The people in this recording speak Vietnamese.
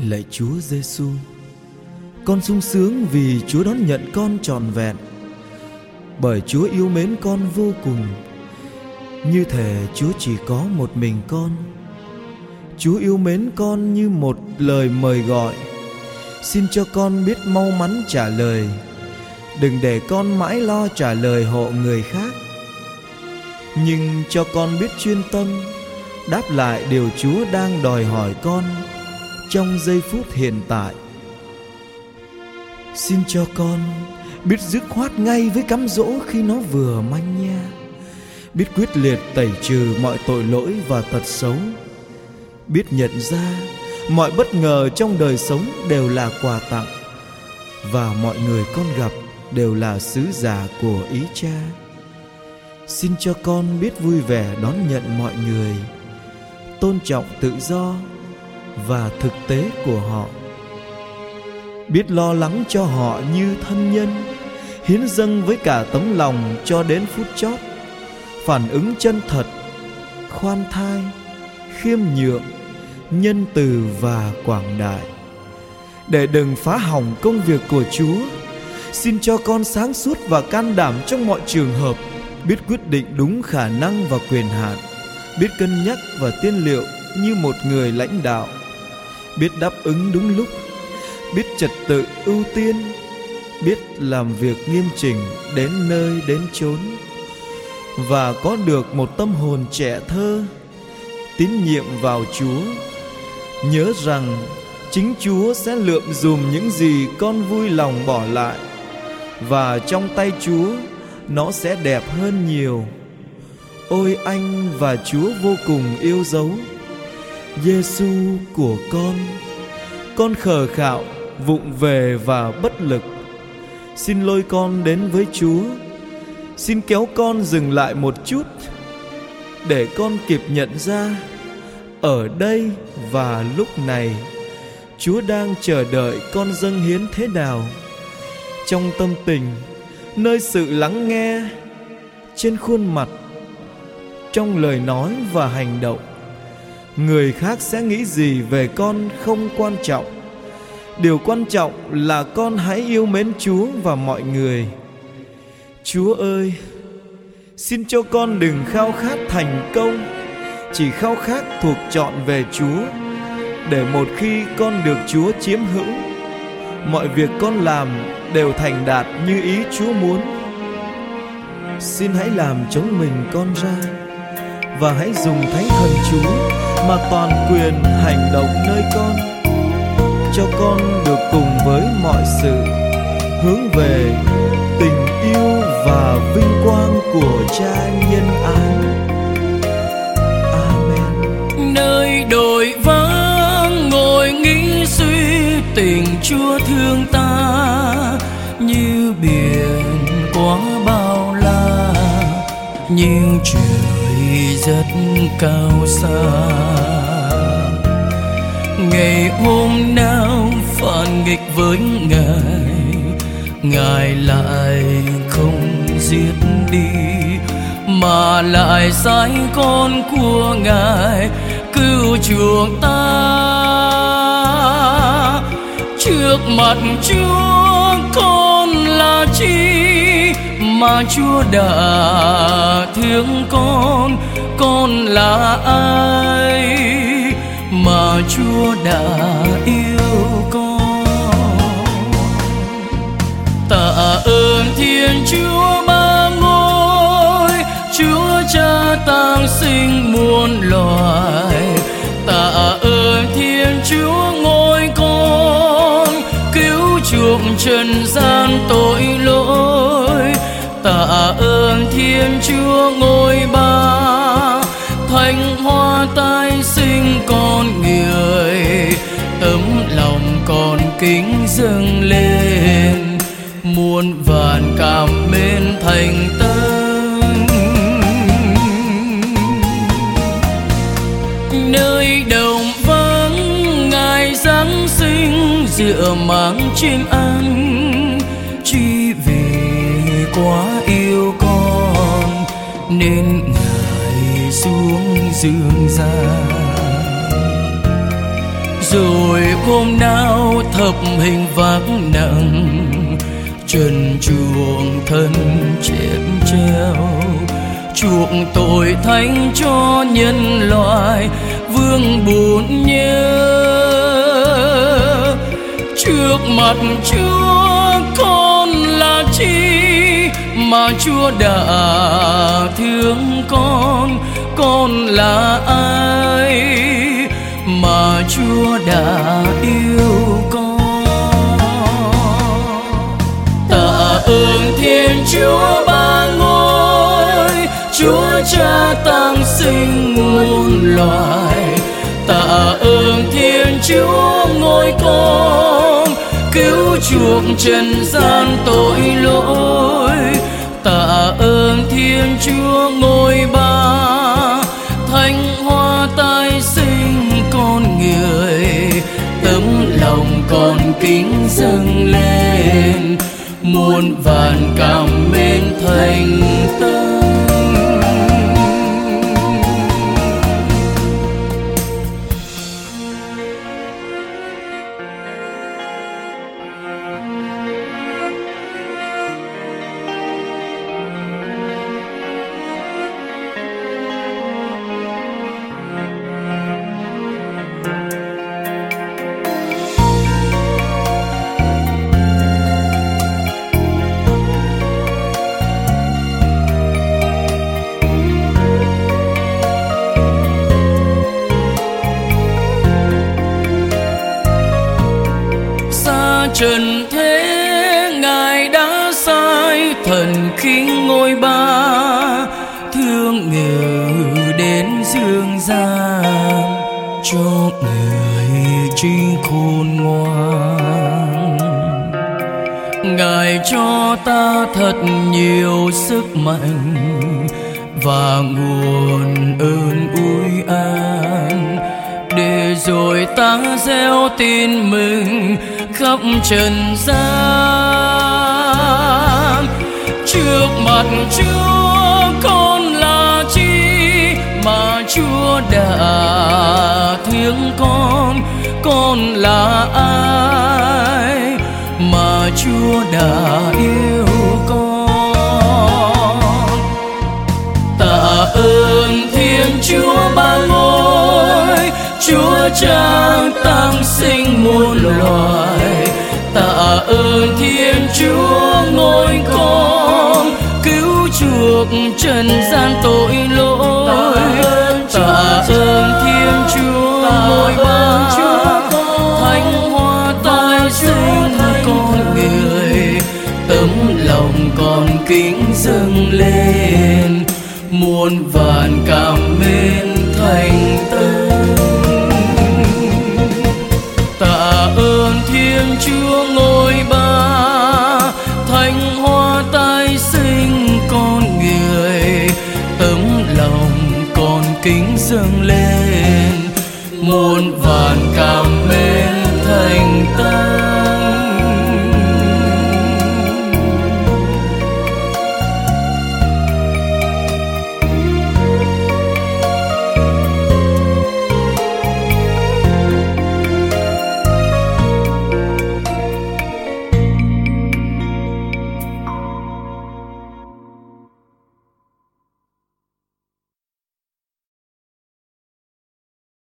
Lạy Chúa Giêsu, con sung sướng vì Chúa đón nhận con trọn vẹn, bởi Chúa yêu mến con vô cùng. Như thể Chúa chỉ có một mình con. Chúa yêu mến con như một lời mời gọi. Xin cho con biết mau mắn trả lời. Đừng để con mãi lo trả lời hộ người khác, nhưng cho con biết chuyên tâm đáp lại điều Chúa đang đòi hỏi con trong giây phút hiện tại. Xin cho con biết dứt khoát ngay với cám dỗ khi nó vừa manh nha, biết quyết liệt tẩy trừ mọi tội lỗi và tật xấu, biết nhận ra mọi bất ngờ trong đời sống đều là quà tặng, và mọi người con gặp đều là sứ giả của ý Cha. Xin cho con biết vui vẻ đón nhận mọi người, tôn trọng tự do và thực tế của họ, biết lo lắng cho họ như thân nhân, hiến dâng với cả tấm lòng cho đến phút chót, phản ứng chân thật, khoan thai, khiêm nhượng, nhân từ và quảng đại. Để đừng phá hỏng công việc của Chúa, xin cho con sáng suốt và can đảm trong mọi trường hợp, biết quyết định đúng khả năng và quyền hạn, biết cân nhắc và tiên liệu như một người lãnh đạo, biết đáp ứng đúng lúc, biết trật tự ưu tiên, biết làm việc nghiêm chỉnh đến nơi đến chốn, và có được một tâm hồn trẻ thơ, tín nhiệm vào Chúa. Nhớ rằng chính Chúa sẽ lượm dùm những gì con vui lòng bỏ lại, và trong tay Chúa nó sẽ đẹp hơn nhiều. Ôi anh và Chúa vô cùng yêu dấu, Giêsu của con khờ khạo, vụng về và bất lực. Xin lôi con đến với Chúa. Xin kéo con dừng lại một chút, để con kịp nhận ra ở đây và lúc này Chúa đang chờ đợi con dâng hiến thế nào, trong tâm tình, nơi sự lắng nghe, trên khuôn mặt, trong lời nói và hành động. Người khác sẽ nghĩ gì về con không quan trọng. Điều quan trọng là con hãy yêu mến Chúa và mọi người. Chúa ơi, xin cho con đừng khao khát thành công, chỉ khao khát thuộc trọn về Chúa, để một khi con được Chúa chiếm hữu, mọi việc con làm đều thành đạt như ý Chúa muốn. Xin hãy làm chống mình con ra, và hãy dùng Thánh Thần Chúa mà toàn quyền hành động nơi con, cho con được cùng với mọi sự hướng về tình yêu và vinh quang của Cha nhân ái. Amen. Nơi đồi vắng ngồi nghĩ suy, tình Chúa thương ta như biển quá bao la, như trời rất cao xa. Ngày hôm nào phản nghịch với Ngài lại không giết đi, mà lại sai con của Ngài cứu chuộc ta. Trước mặt Chúa con là chi mà Chúa đã thương con là ai mà Chúa đã yêu con. Tạ ơn Thiên Chúa ba ngôi, Chúa Cha tang sinh muôn loài. Tạ ơn Thiên Chúa ngôi con, cứu chuộc trần gian tội lỗi. Tạ ơn Thiên Chúa ngôi ba, Thánh Hoa tái sinh con người. Tấm lòng con kính dâng lên, muôn vàn cảm mến thành tâm. Nơi đồng vắng Ngài Giáng sinh, dựa máng chim ăn, chỉ vì quá yêu con nên Ngài xuống dương gian. Rồi hôm nào thập hình vác nặng, trần chuồng thân chém treo, chuộc tội thánh cho nhân loại vương buồn nhớ. Trước mặt Chúa con là chi mà Chúa đã thương con là ai mà Chúa đã yêu con. Tạ ơn Thiên Chúa Ba Ngôi, Chúa Cha tăng sinh muôn loài. Tạ ơn Thiên Chúa Ngôi Con, cứu chuộc trần gian tội lỗi. Tạ ơn Thiên Chúa Ngôi Ba, Thánh Hoa tái sinh con người. Tấm lòng con kính dâng lên, muôn vàn cảm mến thành tâm. Trần thế Ngài đã sai thần khinh ngôi Ba, thương người đến dương gian cho người trí khôn ngoan. Ngài cho ta thật nhiều sức mạnh và nguồn ơn ủi an, để rồi ta gieo tin mừng khắp trần gian. Trước mặt Chúa con là chi mà Chúa đã thương con là ai mà Chúa đã yêu con. Tạ ơn Thiên Chúa Ba Ngôi, Chúa Cha tăng sinh muôn loài. Tạ ơn Thiên Chúa Ngôi Con, cứu chuộc trần gian tội lỗi. Tạ ơn Thiên Chúa Ngôi Ba, Thánh Hoa tái sinh con người. Tấm lòng con kính dâng lên, muôn vàn cảm mến thành tâm. Tạ ơn Thiên Chúa Ngôi Ba, Thánh Hoa tái sinh con người. Tấm lòng con kính dâng lên, muôn vàn cảm mến thành tâm.